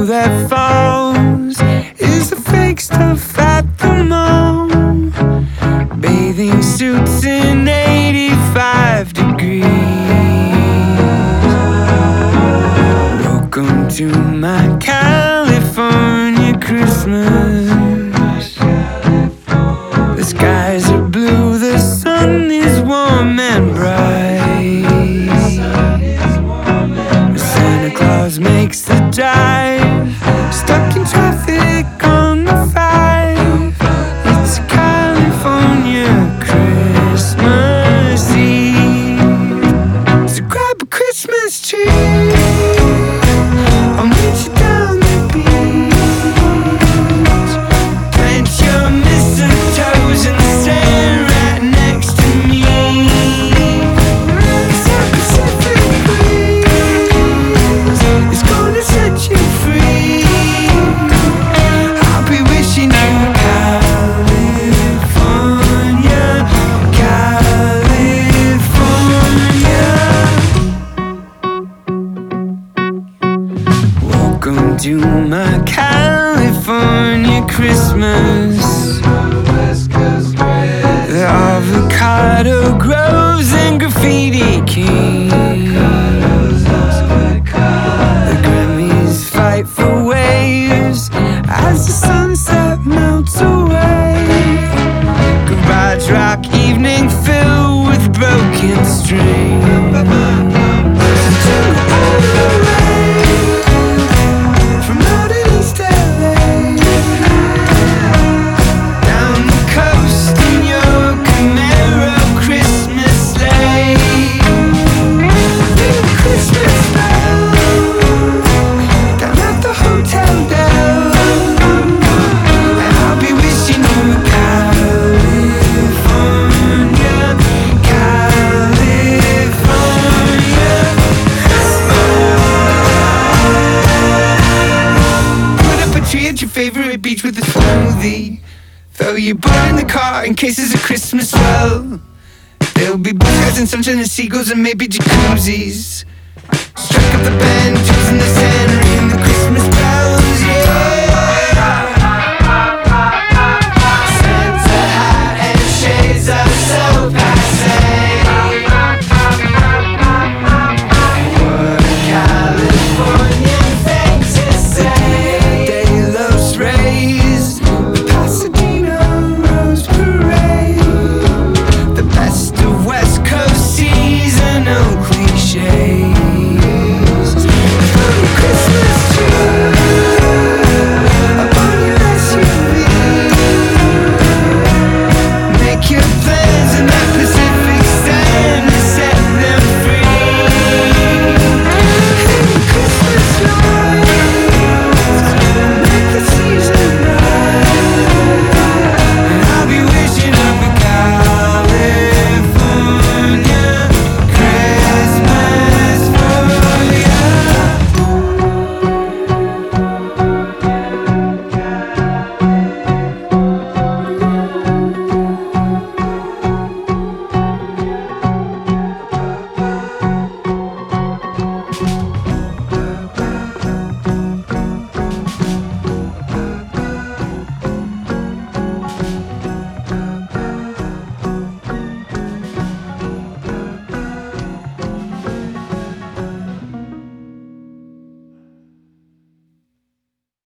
snow that falls is the fake stuff at the mall. Bathing suits in 85 degrees. Welcome to my California Christmas. The skies are blue, the sun is warm and bright. Santa Claus makes the drive, stuck in traffic on the 5. It's a California Christmas Eve. So grab a Christmas tree, I'll meet you down the beach. Plant your mistletoes and stand right next to me. 'Cause that Pacific breeze is gonna set you free. I'll be wishing you California, California. Welcome to my California Christmas. The avocado groves and graffiti kings. The Grammys fight for waves as the sunset melts away. Garage rock evening filled with broken strings. From out in East LA, down the coast in your Camaro Christmas sleigh. Ring the Christmas bell down at the Hotel Bell, and I'll be wishing you California, California. Put up a tree at your favorite beach with a smoothie. Throw your boat in the car in case there's a Christmas swell. There'll be blue skies and sunshine and seagulls and maybe jacuzzis.